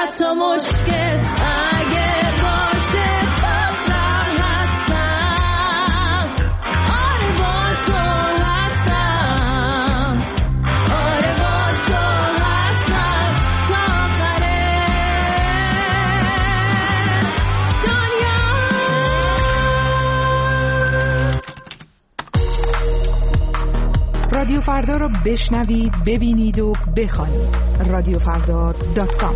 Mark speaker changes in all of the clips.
Speaker 1: صد تا مشکل اگه باشه بازم هستم. آره با تو هستم، آره با تو هستم تا آخر دنیا.
Speaker 2: رادیو فردا رو بشنوید، ببینید و بخوانید. radiofardar.com.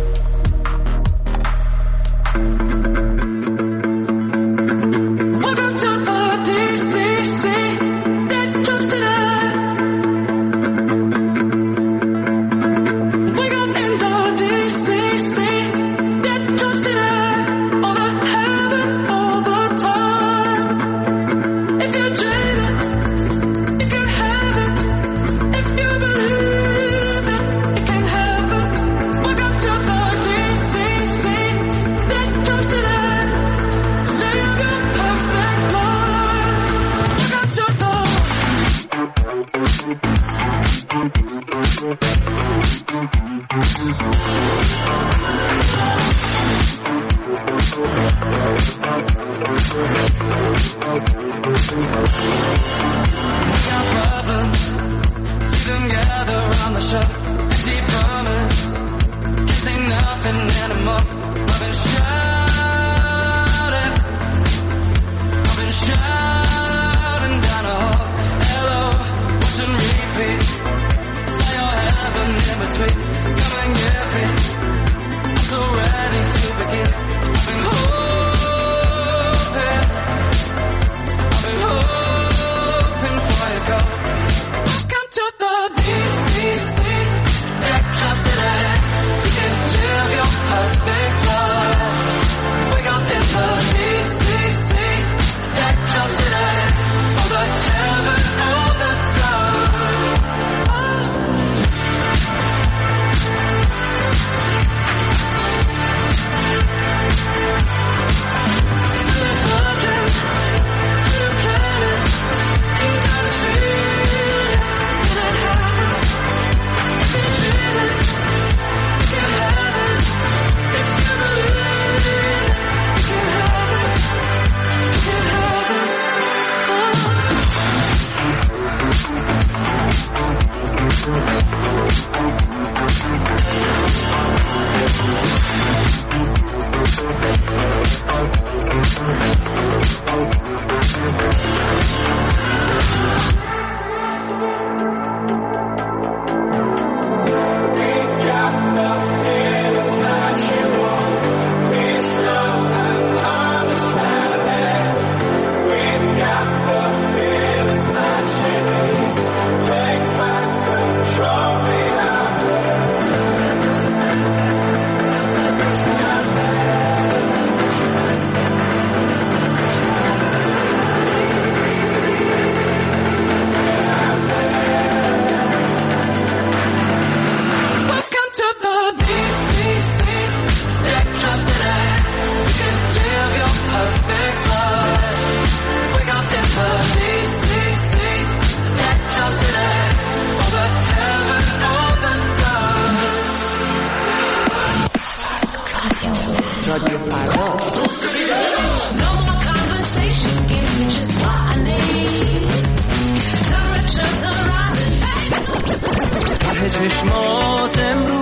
Speaker 3: چشمات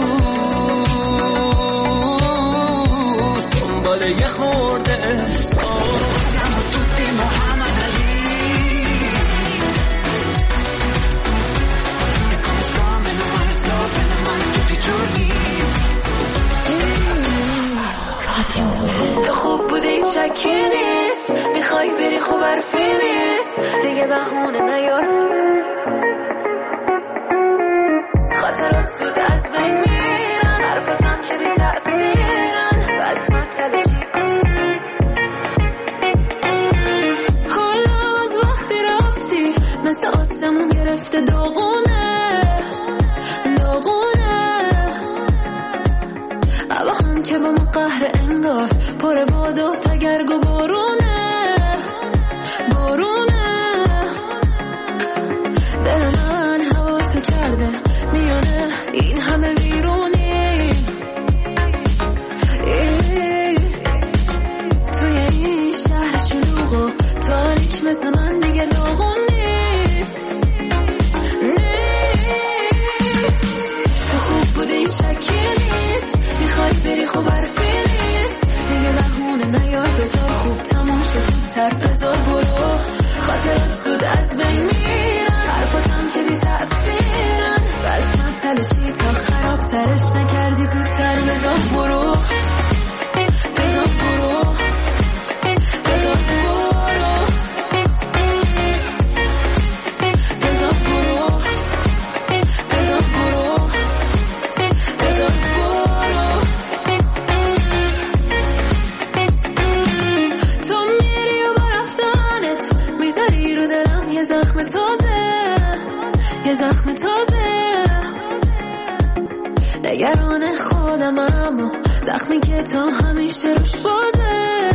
Speaker 3: امروز دنبال یه خورده احساس توی محمد علی
Speaker 1: خوب بوده این شکی نیست، میخوای بری خوب حرفی نیست دیگه بهونه نیار. خاطرات زود از بین میرن، حرفاتم که بی تأثیرن، بس مطلع چی حالا از وقتی رفتی مثل آسمون گرفته داغونه داغونه. اما هم که با ما قهر انگار پر باد و تگرگ و بارونه بارونه. دل من هوا تو کرده میانه این همه ویرونی. خرابترش نکردی زودتر بذار برو بذار برو بذار برو بذار برو بذار برو بذار برو تو میری و با رفتنت میذاری رو دلم یه زخم تازه یه زخم تازه نگران خودم اما زخمی که تا همیشه روش بازه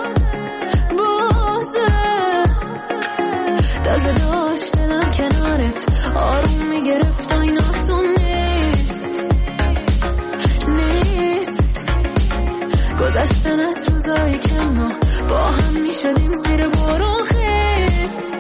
Speaker 1: تازه داشت دلم کنارت آروم میگرفت و این آسون نیست گذشتن از روزایی که ما با هم میشدیم زیر بارون خیست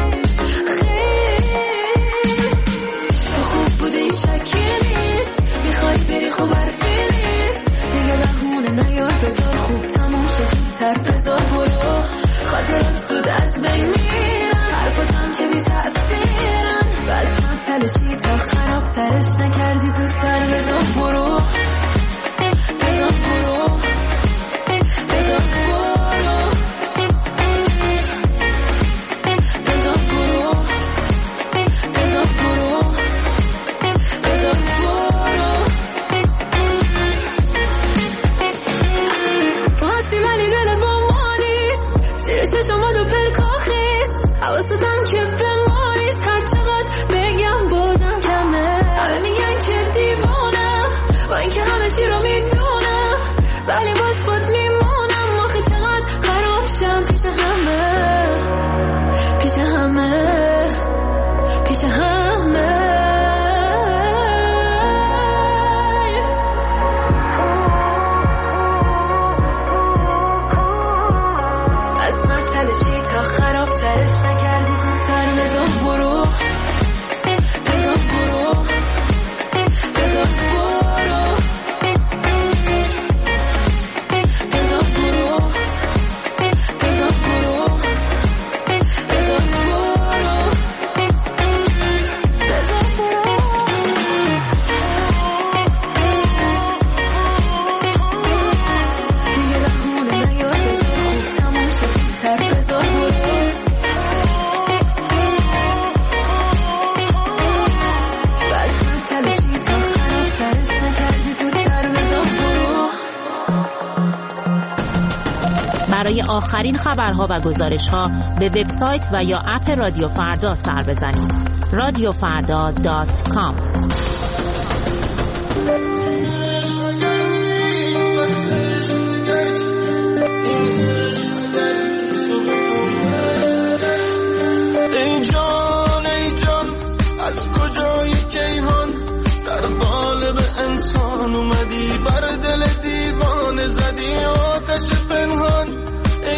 Speaker 1: تو خوب بوده این شکی نیست میخوای بری خوب حرفی نیست دیگه لحونه نیار بذار خوب تموم شد زودتر بذار برو خاطرات زود از بین میرن حرفاتم که بی تأثیرن بس من تلشی تا خرابترش نکردی زودتر بذار برو بذار برو بذار برو بذار برو بذار برو بذار برو تو هستی ولی دلت با ما نیست زیر چشمات و پلکا خیست حواستم که به ما نیست هر چقدر بگم بازم کمه همه میگن که دیوانم با اینکه همه چی رو میدونم ولی باز خود میمونم آخه چقدر خراب شم پیش همه پیش همه پیش همه از من تلشی تا خراب ترش نکردی زودتر بذار برو بذار برو بذار برو بذار برو بذار برو بذار برو بذار برو دیگه لحونه نیار بذار خوب تموم شد زودتر بذار برو بس من تلشی تا خرابترش نکردی زودتر بذار برو
Speaker 4: برای آخرین خبرها و گزارش‌ها به وبسایت و یا اپ رادیو فردا سر بزنید. radiofarda.com.
Speaker 3: ای جان از کجای کیهان در قالب انسان اومدی بر دل دیوانه زدی آتش پنهان ای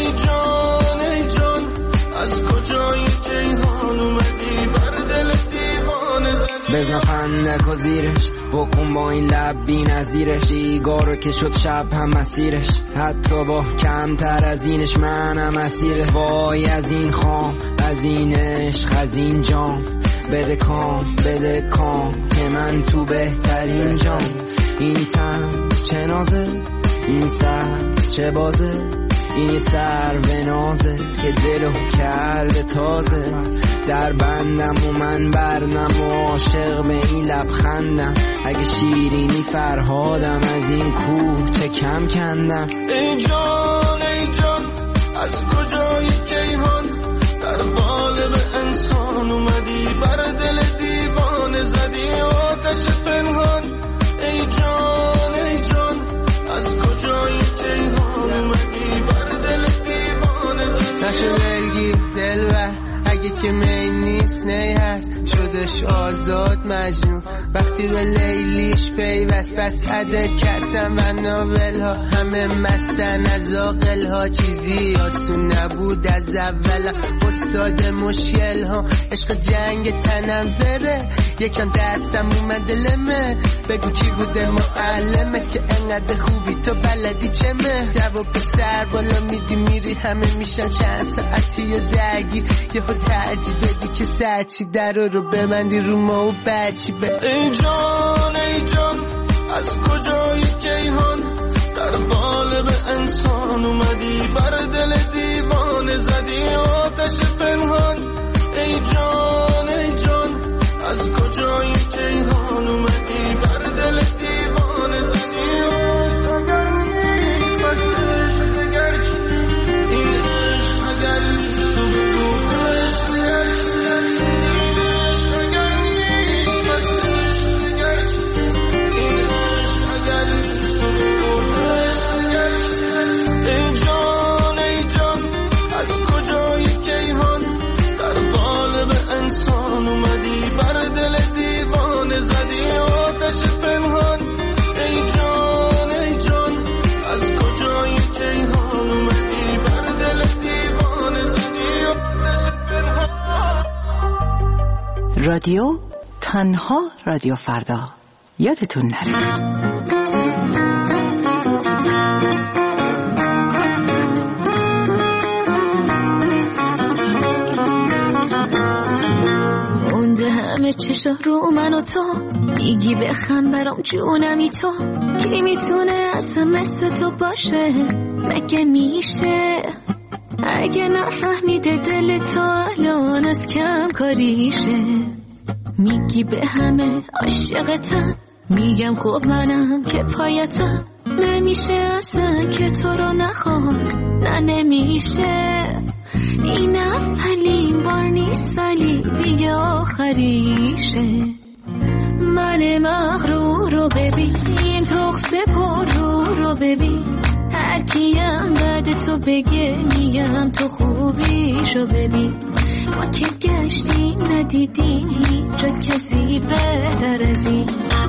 Speaker 3: جان از کجای کیهان اومدی بر دل دیوانه زدی
Speaker 5: بزن فندک و زیرش بکن با این لب بی نظیرش دیگارو که شد شب هم مسیرش حتی با کمتر از اینش منم اسیر وای از این خام از این عشق از این جام بده کام که من تو بهترین جام این تن چه نازه این سر چه بازه این یه سر و نازه که دلو کرده تازه در بندم و من بردم و عاشق به این لبخندم اگه شیرینی فرهادم از این کوه چه کم کندم
Speaker 3: ای جان از کجای کیهان در قالب انسان اومدی بر دل دیوانه زدی آتش پنهان ای جان از کجای کیهان اومدی بر دل دیوانه زدی
Speaker 6: نشو دلگیر دلبر اگه که می نیست نی هست شدش آزاد مجنون وقتی به لیلیش پیوست بس عدد کسم و ناول ها همه مستن از آقل ها چیزی آسون نبود از اول استاد مشکل ها عشق جنگ تنم زره یکم دستم اومد لمه بگو کی بوده معلمت که انقدر خوبی تو بلدی چمه جواب سر بالا میدی میری همه میشن چند ساعتی و درگیر یه خود ترجیح بدی که سرچی در رو ببندی رو ما و بچی به
Speaker 3: ای جان از کجای کیهان در قالب انسان اومدی بر دل دیوانه زدی آتش پنهان ای جان ای جان از کجای کیهان اومدی بر دل دیوانه زدی اگر نیست بس عشق اگر چی این عشق اگر نیست تو بگو عشق اگر چی این عشق اگر نیست بس عشق اگر چی این عشق اگر نیست تو بگو عشق اگر چی ای جان از کجای کیهان در قالب انسان اومدی بر دل دیوانه زدی آتش پنهان ای جان از کجای کیهان اومدی بر دل دیوانه زدی آتش پنهان.
Speaker 7: رادیو تنها رادیو فردا یادتون نره.
Speaker 1: همه چشا رو من و تو میگی بخم برام جونمی تو کی میتونه اصلا مثل تو باشه مگه میشه اگه نفهمیده دل تو الان از کم کاریشه میگی به همه عاشقتم میگم خب منم که پایتم نمیشه اصلا که تو رو نخواست نه نمیشه این اولین بار نیست ولی دیگه آخریشه من مغرور رو ببین این تخصه پر رو ببین هر کیم بعد تو بگه میگم تو خوبیشو ببین ما که گشتیم ندیدیم هیچ جا کسی بهتر از این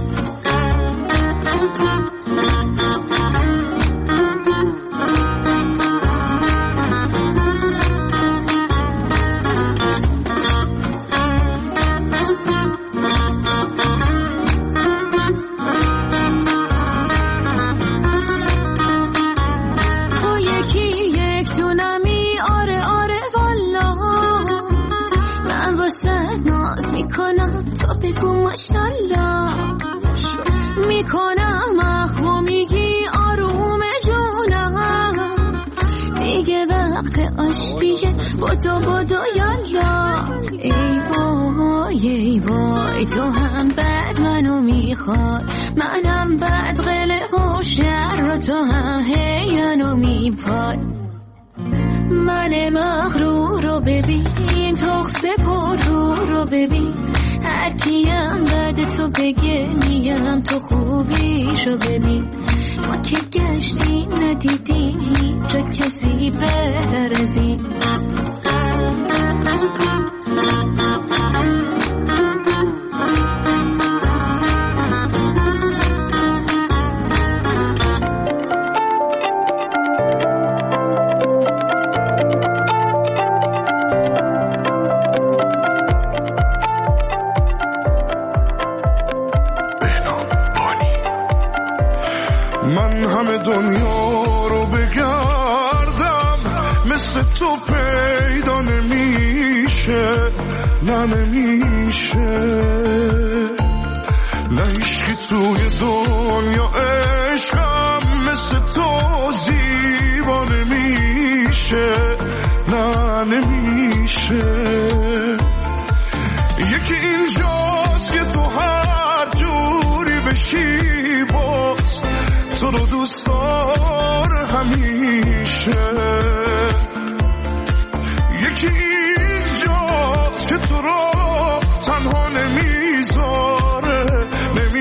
Speaker 1: میکنم اخمو میگی آروم جونم دیگه وقت آشتیه بدو یالا ای وای تو هم بعد منو میخواد منم بعد قلق و شر و تو هم هیانو میپاد من مغرور رو ببین تخصه پر رو ببین هر کیم بعد تو بگه میگم تو خوبیشو ببین ما که گشتیم ندیدیم هیچ جا کسی بهتر از این
Speaker 3: من همه دنیا رو بگردم مثل تو پیدا نمیشه نه نمیشه نه عشقی توی دنیا عشقم مثل تو زیبا نمیشه نه نمیشه یکی اینجاست که تو هر جوری بشی باز تو رو دوست داره همیشه یکی اینجاست که تو رو تنها نمیذاره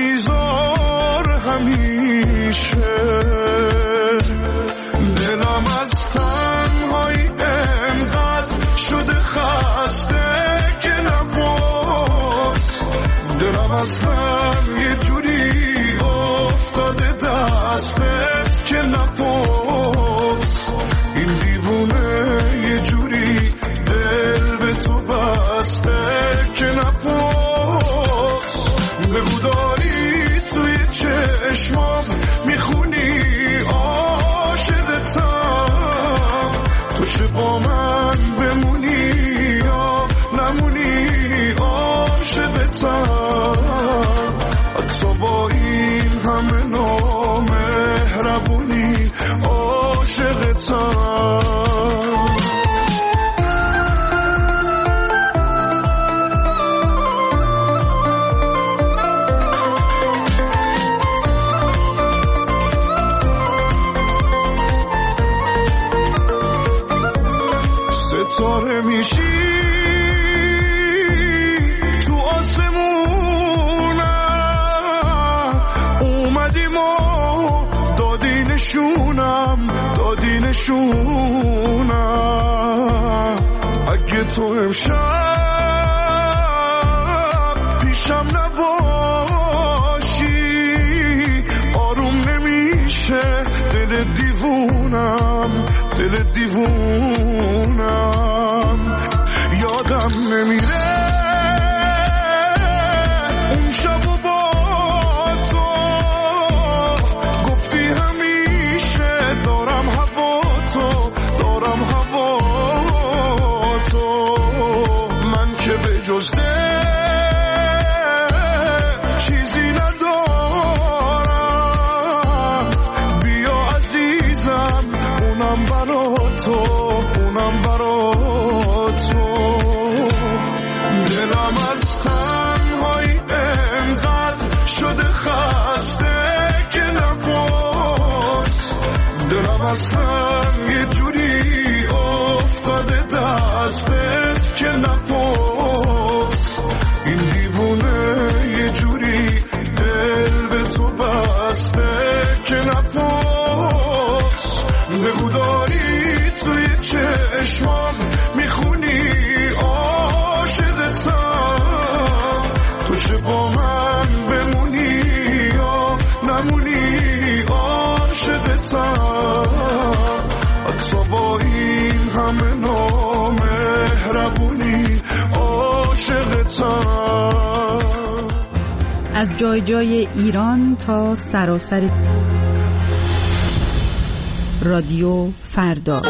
Speaker 3: همیشه دلم از تنهایی انقدر شده خسته که نباز دلم اصلا یه جوری افتاده دستت که نپاس این دیوونه یه جوری دل به تو بسته که نپاس بگو داری توی چشمام میخونی عاشقتم تو چه با من بمونی یا نمونی عاشقتم تو ستاره میشی تو آسمونم، اومدیم و دادی نشونم. اگه تو امشب پیشم نباشی آروم نمیشه دل دیوونم. یادم نمیره اون شب و با تو گفتی همیشه دارم هوا تو. من که به جز چیزی ندارم، بیا عزیزم اونم برا تو. دلم از تنهایی انقدر شده خسته که نپرس، دلم اصلا یه جوری افتاده دستت که نپرس. این دیوونه یه جوری دل به تو بسته که نپرس. بگو داری توی چشمام میخونی عاشقتم، تو چه با من بمونی یا نمونی عاشقتم. حتی با این همه نامهربونی عاشقتم.
Speaker 2: از جای جای ایران تا سراسر رادیو فردا.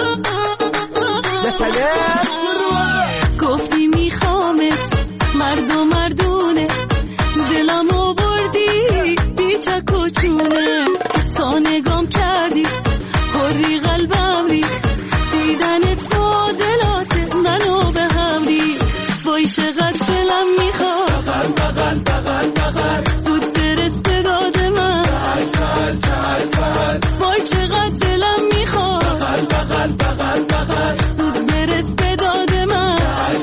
Speaker 1: گفتی میخوامت مردونه، دلمو بردی بیچک و چونه. تا نگام کردی خوری قلبم ری، دیدنت معادلات منو به هم ری. وای چقدر دلم میخواد زود برس به داد من. وای چقدر دلم میخواد زود برس به داد من.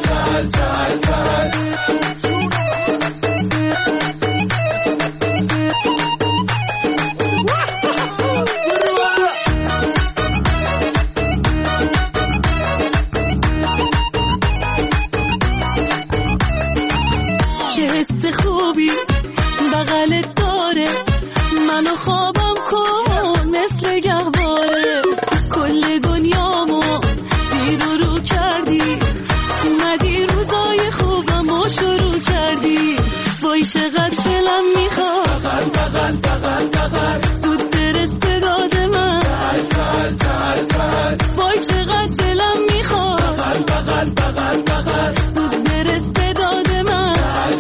Speaker 1: چه حس خوبی بغلت داره، منو خوابم کن مثل گهواره. کل دنیامو زیر و رو کردی، اومدی روزای خوبمو شروع کردی. وای چقدر دلم میخواد زود برس به داد من. وای چقدر دلم میخواد زود برس به داد من.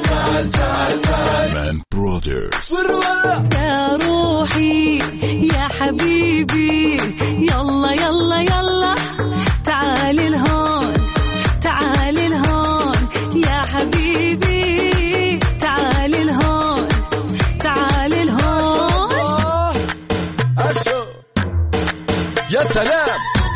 Speaker 1: يا روحي يا حبيبي يلا يلا يلا تعالي لهون يا حبيبي تعالي لهون
Speaker 3: يا سلام.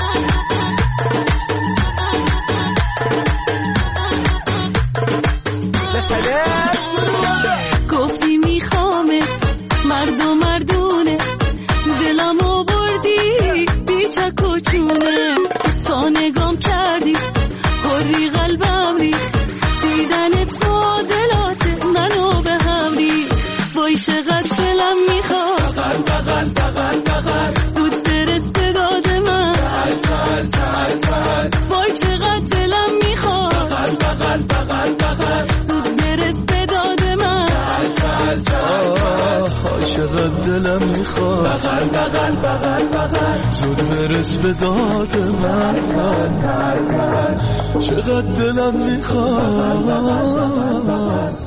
Speaker 1: گفتی میخوامت مردونه، دلمو بردی بیچک و چونه. تا نگام کردی خوری قلبم ری، دیدنت معادلات منو به هم ری. وای چقدر دلم میخواد زود برس به داد من. وای چقدر دلم میخواد زود برس به داد من.
Speaker 3: چقدر دلم میخواد زود برس به داد من. چقدر دلم میخواد.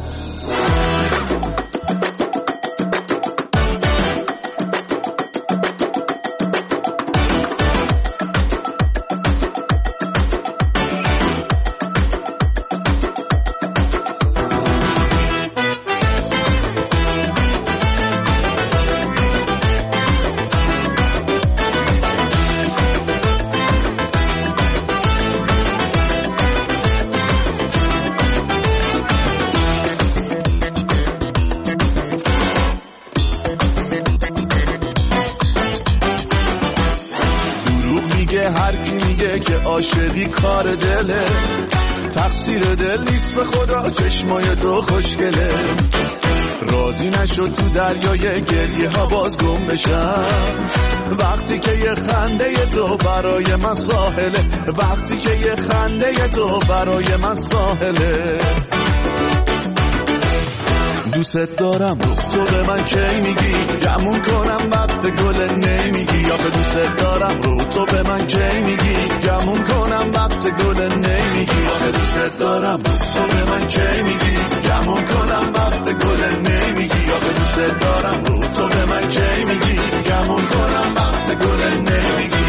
Speaker 3: عاشقی کار دله، تقصیر دل نیست به خدا چشمای تو خوشگله. راضی نشد تو دریای گریه ها باز گم بشم، وقتی که یه خنده تو برای من ساحله، وقتی که یه خنده تو برای من ساحله. دوست دارم تو به من کی میگی، گمون کنم وقت گل نمیگی. آخه دوست دارم تو به من کی میگی، گمون کنم وقت گل نمیگی. آخه دوست دارم تو به من کی میگی، گمون کنم وقت گل نمیگی. آخه دوست دارم تو به من کی میگی، گمون کنم وقت گل نمیگی.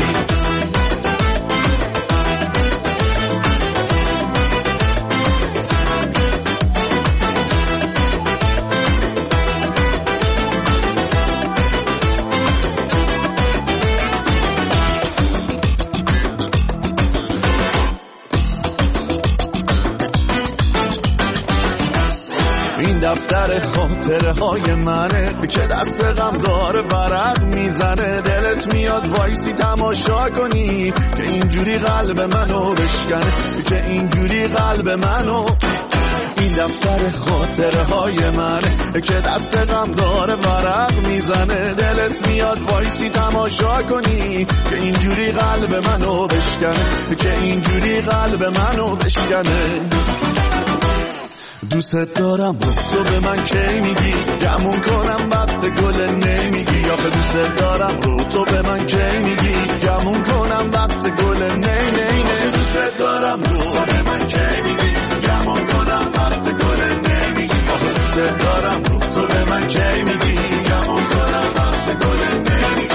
Speaker 3: دفتر خاطره های منه که دست غم داره ورق میزنه. دلت میاد وایسی تماشا کنی که اینجوری قلب منو بشکنه، که اینجوری قلب منو. این دفتر خاطره های منه که دست غم داره ورق میزنه. دلت میاد وایسی تماشا کنی که اینجوری قلب منو بشکنه، که اینجوری قلب منو بشکنه. دوست دارم تو به من کی میگی، گمون کنم وقت گل نمیگی. آخه دوست دارم تو به من کی میگی، گمون کنم وقت گل نمیگی. دوست دارم تو به من کی میگی، گمون کنم وقت گل نمیگی. آخه دوست دارم تو به من کی میگی، گمون کنم وقت گل نمیگی.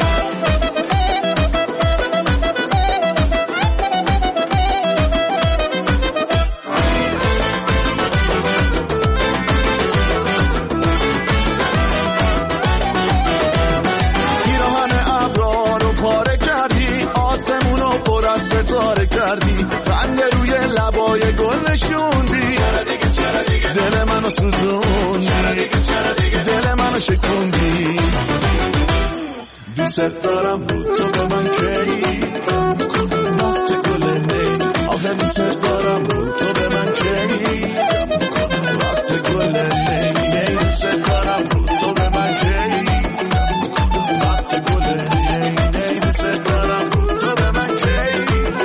Speaker 3: ستاره کردی، خنده روی لبای گل نشوندی. دل منو سوزوندی، دل منو شکوندی. دوست دارم تو به من کی وقت گل نی. آخه دوست دارم تو به من کی وقت گل نی. دوست دارم تو به من کی وقت گل نی. دوست دارم تو به من کی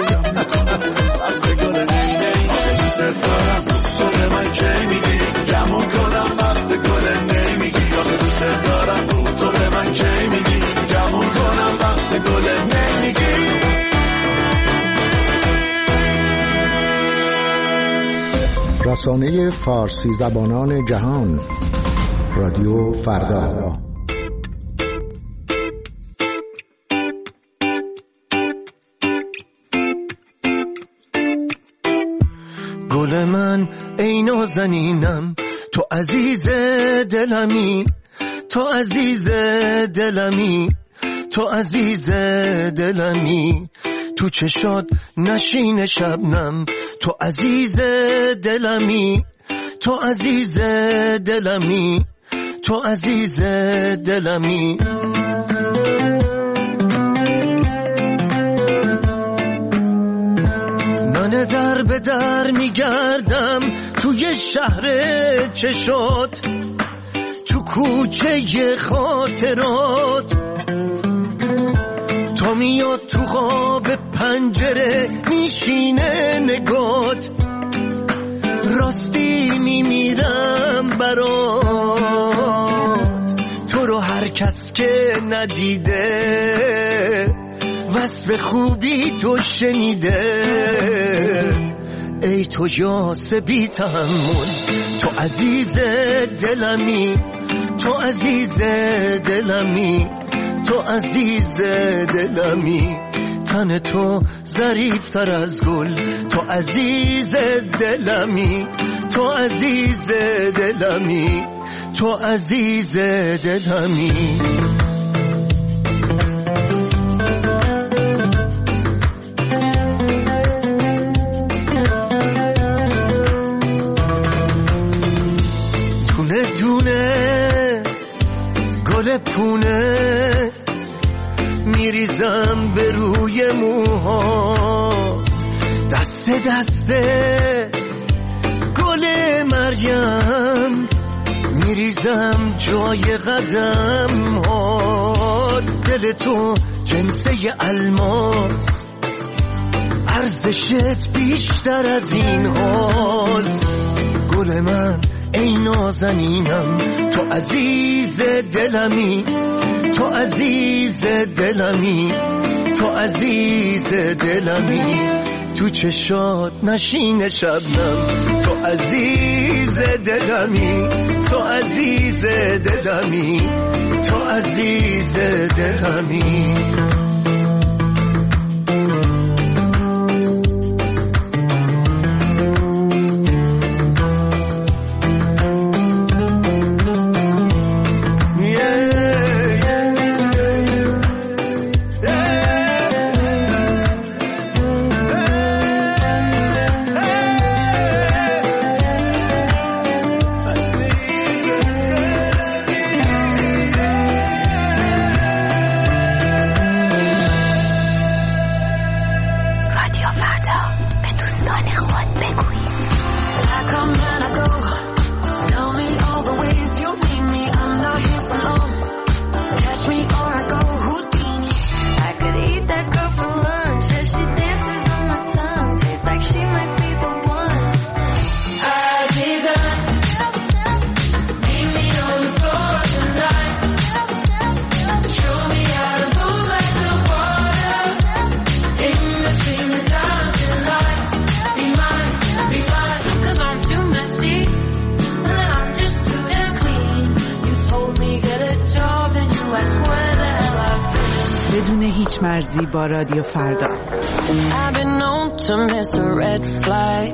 Speaker 3: وقت گل نی. دوست دارم تو به من کی میگی، گمون کنم وقت گل نمیگی. آخه دوست دارم تو به من کی میگی، گمون کنم وقت گل نمیگی.
Speaker 8: رسانه فارسی زبانان جهان، رادیو فردا.
Speaker 3: گل من ای نازنینم، تو عزیز دلمی، تو عزیز دلمی، تو عزیز دلمی. تو چشات نشین شبنم، تو عزیز دلمی، تو عزیز دلمی، تو عزیز دلمی. من در به در میگردم توی شهر چشات، تو کوچه خاطرات. تا میاد تو خواب پنجره میشینه نگات، راستی میمیرم برات. تو رو هر کس که ندیده وصف خوبی تو شنیده. ای تو یاس بی تحمل، تو عزیز دلمی، تو عزیز دلمی، تو عزیز دلمی. تن تو ظریف تر از گل، تو عزیز دلمی، تو عزیز دلمی، تو عزیز دلمی. دونه دونه گل پونه میریزم به روی موهات، دسته گل مریم میریزم جای قدم ها، دل تو جنسه الماس، ارزشت بیشتر از این هاست. گل من ای نازنینم، تو عزیز دلمی، تو عزیز دلمی، تو عزیز دلمی، تو چشات نشین شبنم، تو عزیز دلمی، تو عزیز دلمی، تو عزیز دلمی.
Speaker 2: مرزی با رادیو فردا.
Speaker 1: I've been known to miss a red flag.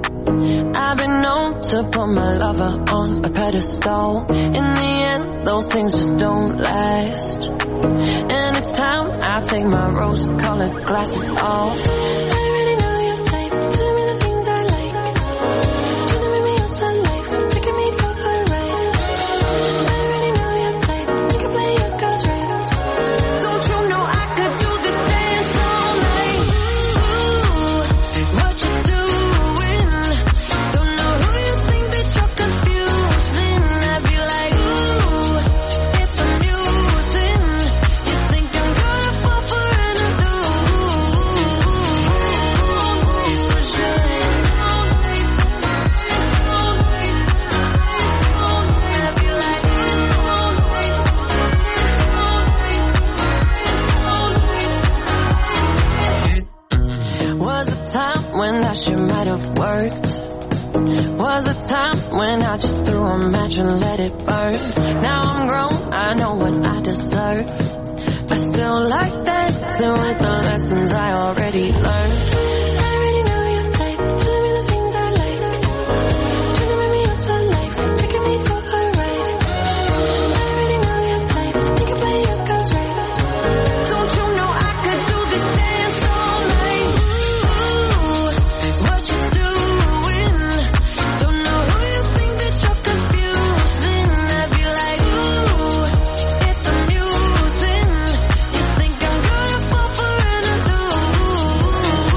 Speaker 1: I've been known to put my lover on a pedestal. In the end, those things just don't last. And it's time I take my rose-colored glasses off. I already know your type, telling me the things I like. Trying to make me yours for life, taking me for a ride. I already know your type, you can play your cards right. Don't you know I could do this dance all night? Ooh, what you doing? Don't know who you think that you're confusing. I'd be like, ooh, it's amusing. You think I'm gonna fall for an Was a time when that shit might have worked. Was a time when I just threw a match and let it burn. Now I'm grown, I know what I deserve. I still like that, still with the lessons I already learned. I already know your type, telling me the things I like. Trying to make me yours for life, taking me for a ride. I already know your type, you can play your cards right. Don't you know I could do this dance all night? Ooh, what you doing? Don't know who you think that you're confusing. I'd be like, ooh, it's amusing. You think I'm gonna fall for an illusion?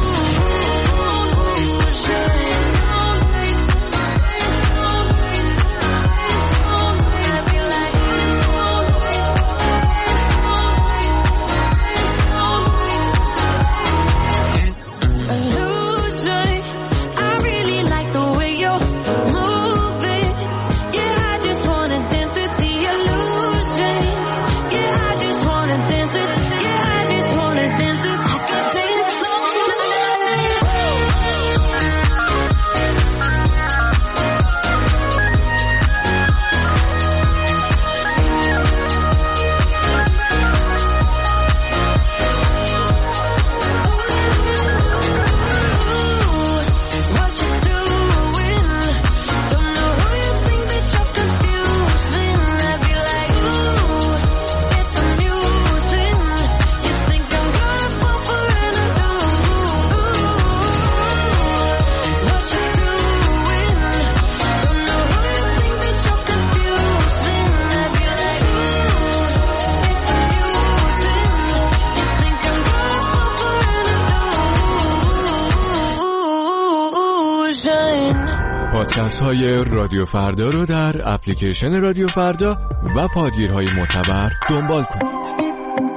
Speaker 9: پادکست های رادیو فردا رو در اپلیکیشن رادیو فردا و پادگیرهای معتبر دنبال کنید.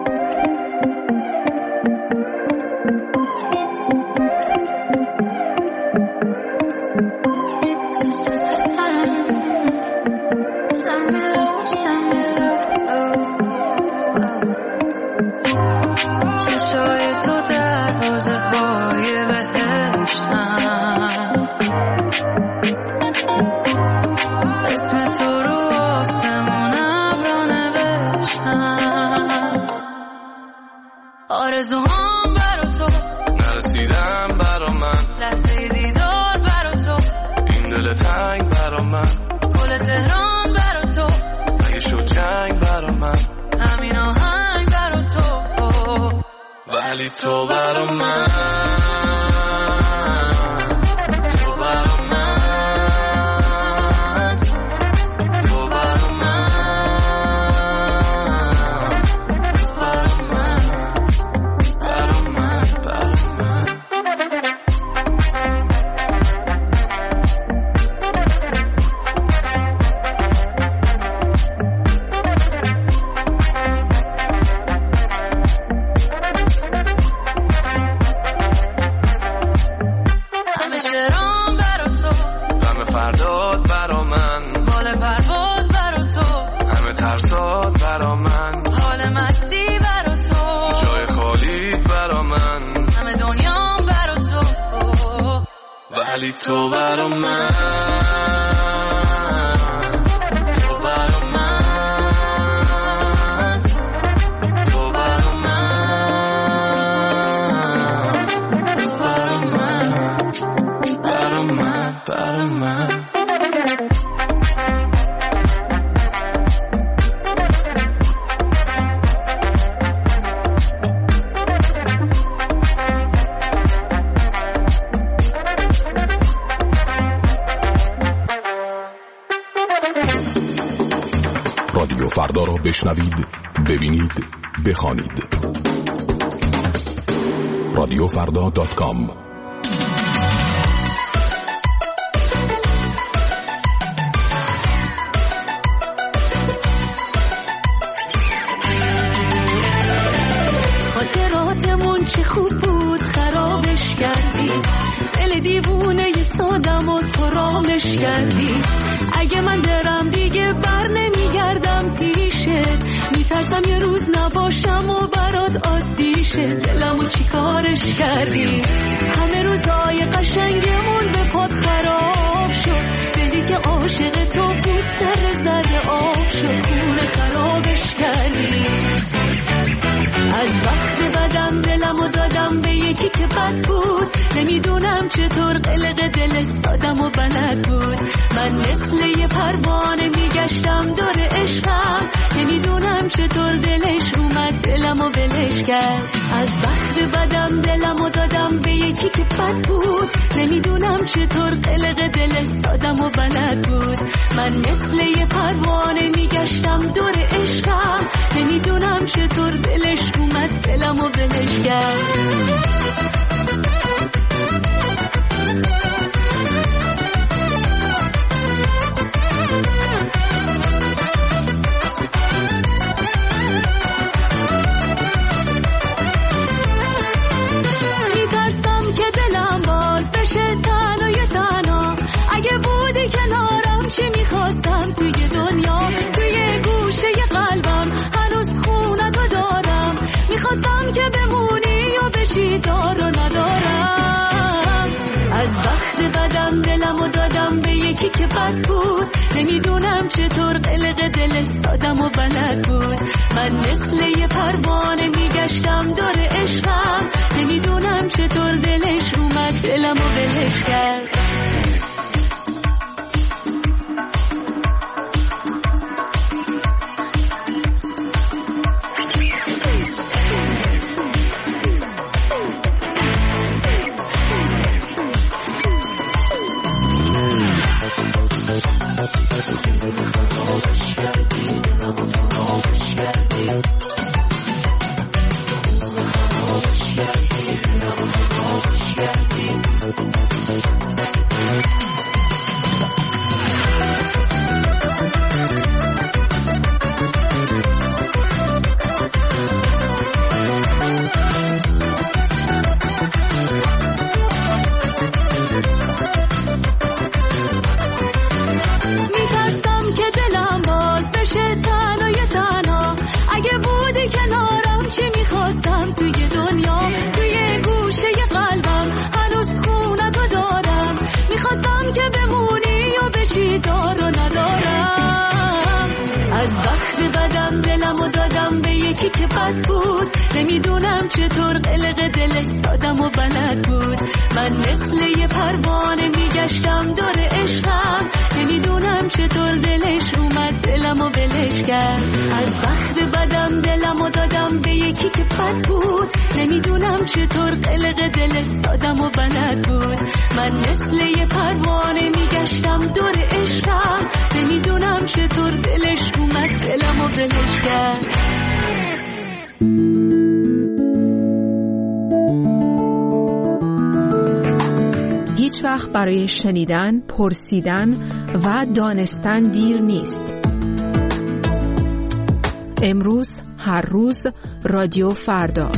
Speaker 1: آرزوهام برا تو
Speaker 3: نرسیدم برا من،
Speaker 1: لحظه دیدار برا تو
Speaker 3: این دل تنگ برا من،
Speaker 1: گل تهران برا تو
Speaker 3: اگه شد جنگ برا من،
Speaker 1: همین آهنگ برا تو
Speaker 3: ولی تو برا من، تو برا من، تو برا من، ولی تو برا من، تو برا من، تو برا من، تو برا من، برا من، برا من.
Speaker 10: رادیو فردا را بشنوید، ببینید، بخوانید. radiofrda.com.
Speaker 1: خاطراتمون چه خوب بود خرابش کردی، دل دیوونه ی سادم و تو رامش کردی. اگه من برم دیگه بر نمیگردم پیشت، میترسم یه روز نباشم و برات عادی شه. دلمو چی کارش کردی، همه روزای قشنگمون به پات خراب شد. دلی که عاشق تو بود سر زده آب شد، خونه خرابش کردی. از وقت بدم دلمو دادم به یکی که بد بود، نمیدونم چطور قلق دل سادم و بلد بود. من مثل یه پروانه میگشتم دور عشقم، نمیدونم چطور دلش اومد دلمو ولش کرد. از وقت بدم دلمو دادم به یکی که بد بود، نمیدونم چطور قلق دل سادم و بلد بود. من مثل یه پروانه میگشتم دور عشقم، نمیدونم چطور دلش اومد دلمو ولش کرد. میترسم که دلم باز بشه تنهای تنها، اگه بودی کنارم چی میخواستم توی دنیا. توی گوشه قلبم هنوز خونتو دارم، میخواستم که بمونی و بشی دار و ندارم. از وقت بدم دلمو دادم به یکی که بد بود، نمیدونم چطور قلق دل سادم و بلد بود. من مثل یه پروانه میگشتم دور عشقم، نمیدونم چطور دلش اومد دلمو ولش کرد. یکی که بد بود. نمیدونم چطور قلق دلش سادم و بلد بود. من مثل یه پروانه میگشتم دور عشقم. نمیدونم چطور دلش اومد دلمو ولش کرد. از وقت بدم دلمو دادم به یکی که بد بود. نمیدونم چطور قلق دلش سادم و بلد بود. من مثل یه پروانه میگشتم دور عشقم. نمیدونم چطور دلش اومد دلمو ولش کرد.
Speaker 2: هیچ وقت برای شنیدن، پرسیدن و دانستن دیر نیست. امروز، هر روز، رادیو فردا.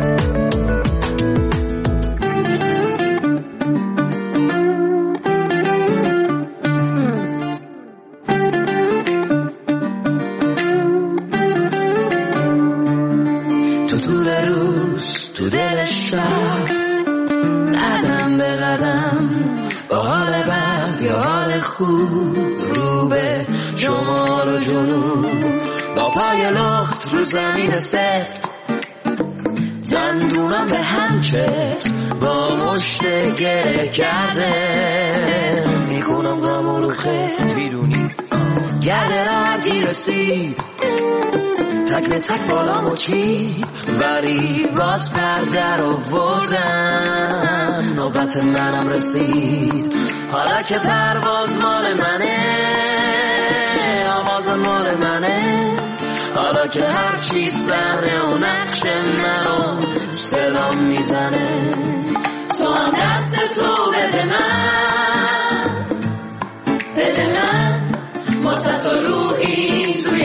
Speaker 1: تو طول روز، تو دل شب، قدم به قدم، با حال بد یا حال خوب، رو به شمال و جنوب، با پای لخت رو زمین سفت، زندونم به هم چفت، با مشت گره کرده، میکنم غم رو خفت بیرونی، گرده راحتی رسید، تک به تک بالامو چید، ولی باز پرده رو بردم، نوبت منم رسید. حالا که پرواز مال منه، آواز مال منه، حالا که هر چی سره و نقش منو صدام میزنه، تو هم دست تو بده من، بده من، واسه تو روحی توی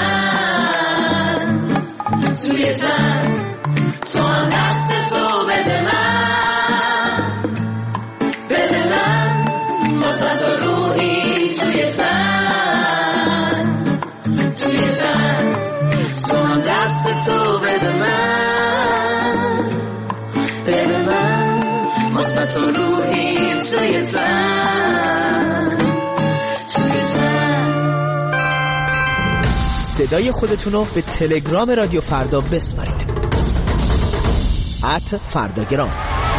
Speaker 1: تن، توی تن، تو هم دست تو بده من، بده من، واسه تو روحی توی تن، توی تن، تو هم دست تو بده من، بده من، واسه تو روحی توی تن، توی تن.
Speaker 11: صدای خودتونو به تلگرام رادیو فردا بسپارید. @فرداگرام.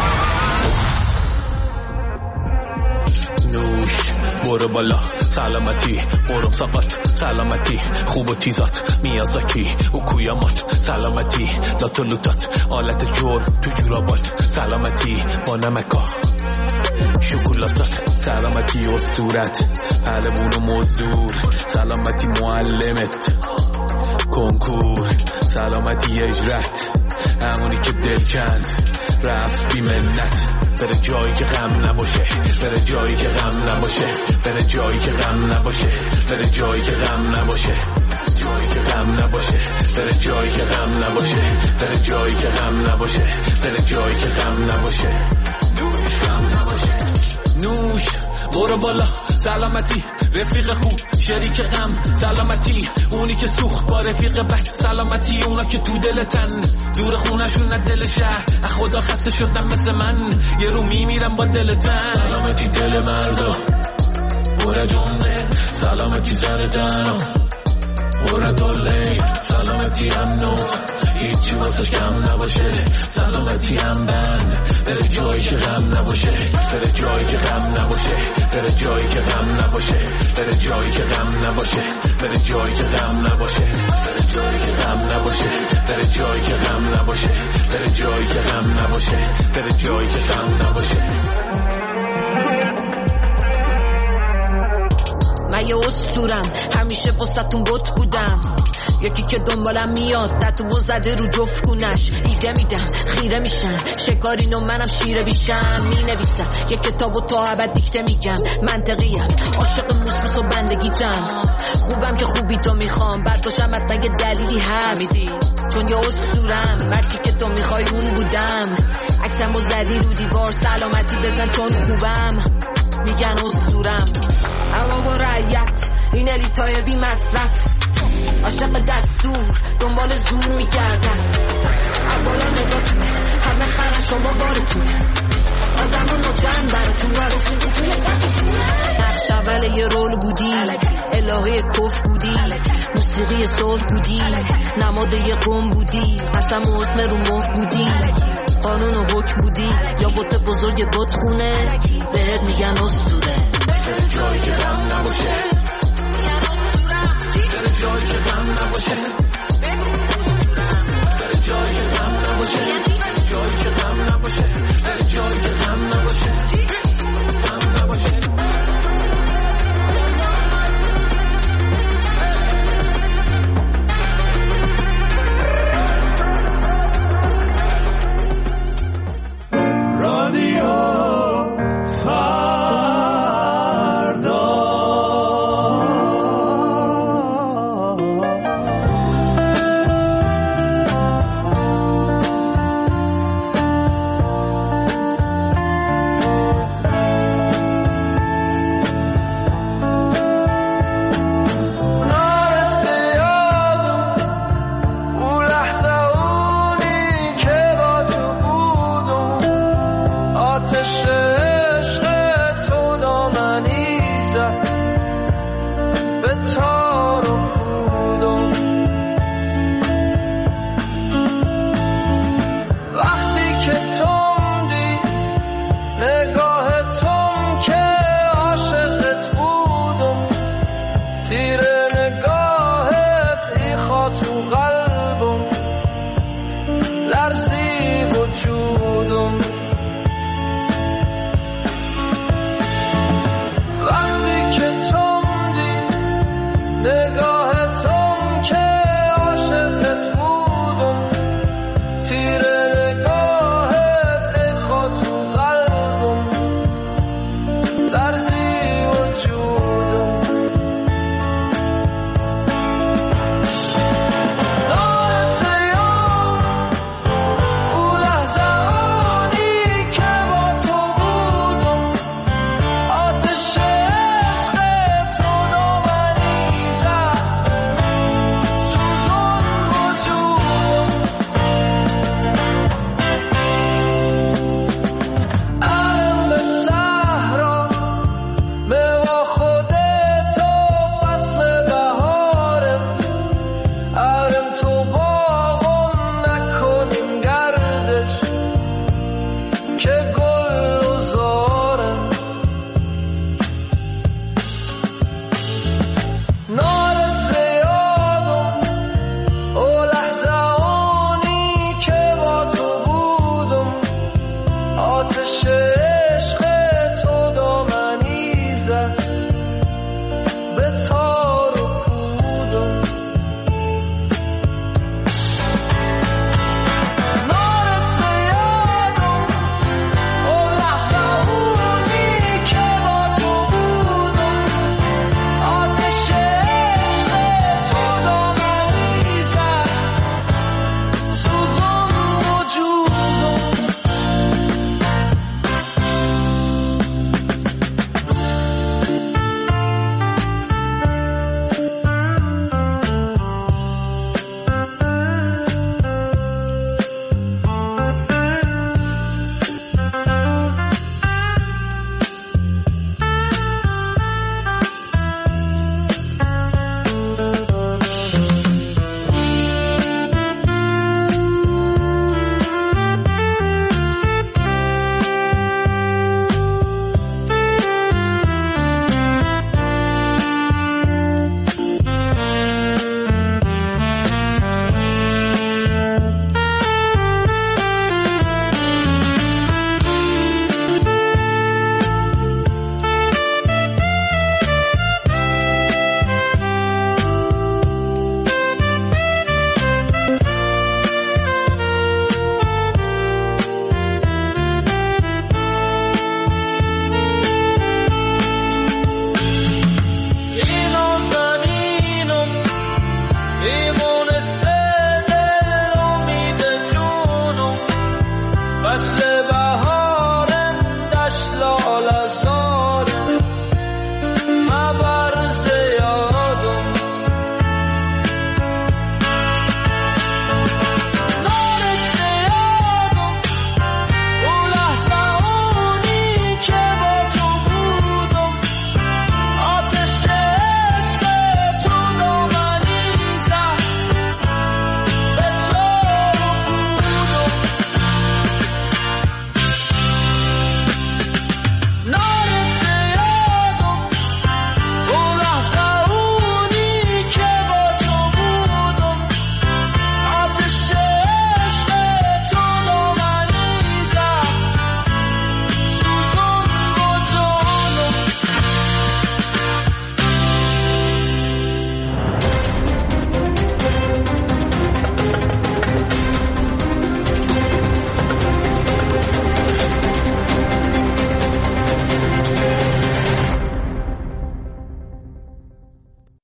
Speaker 3: نوش برو بالا سلامتی، برو سفت سلامتی، خوب و تیزات میازاکی و کویامات سلامتی، لات و لوتات آلت جور تو جورابات سلامتی، با نمکا شکلاتات سلامتی، اسطورت پهلوون و مزدور سلامتی، معلمت کنکور سلامتی، اجرت همونی که دل کند رفت بی منت، بره جایی که غم نباشه، بره جایی که غم نباشه، بره جایی که غم نباشه، بره جایی که غم نباشه، جایی که غم نباشه، بره جایی که غم نباشه، بره جایی که غم نباشه، بره جایی که غم نباشه، غم نباشه. نوش برو بالا سلامتی، رفیق خوب شریک غم سلامتی، اونی که سوخت با رفیق بد سلامتی، اونا که تو دلتن دور خونشون نه دل شهر، خدا خسته شدم مثل من یه رو میمیرم با دلتن، سلامتی دل مردا برا جنده، سلامتی زن تنها برا طله، سلامتی امنو هیچی واسش کم نباشه، سلامتی هم بند بره جایی که غم نباشه، بره جایی که غم نباشه، بره جایی که غم نباشه، بره جایی که غم نباشه، بره جایی که غم نباشه، بره جایی که غم نباشه، بره جایی که غم نباشه، بره جایی که غم نباشه، بره جایی که غم نباشه.
Speaker 12: من یه اسطورم همیشه واسه‌تون بت بودم، یکی که دنبالم میاد تتو زده رو جفت کونش، ایده میدم خیره میشن شکارین و منم شیره بیشم، مینویسم یه کتاب و تا ابد دیکته میگم، منطقیم عاشق موسموس و بندگیتم، خوبم که خوبی تو میخوام، بعد باشم حتما یه دلیلی هست، چون یه اسطورم مرچی که تو میخوای اون بودم، عکسمو زدی رو دیوار سلامتی بزن چون خوبم، میگن اسطورم اما با رعیت این الیتای بی مصرف، عاشق دستور دنبال زور میکردن، اولا نگاهتون همه خرن شما بارتون، آدم رو نوچن براتون و رفیقی توی تقیتون، نقش اول یه رول بودی الهه کف بودی، موسیقی صلح بودی، نماد یه قوم بودی، قسم و اسم رو مهر بودی، قانون و حکم بودی، یا بت بزرگ بت خونه بهت میگن اسطوره. دل جایی که غم نباشه، دل جایی که غم نباشه، دل جایی که غم نباشه، دل جایی که غم نباشه، دل جایی که غم نباشه، غم نباشه.
Speaker 3: نگاه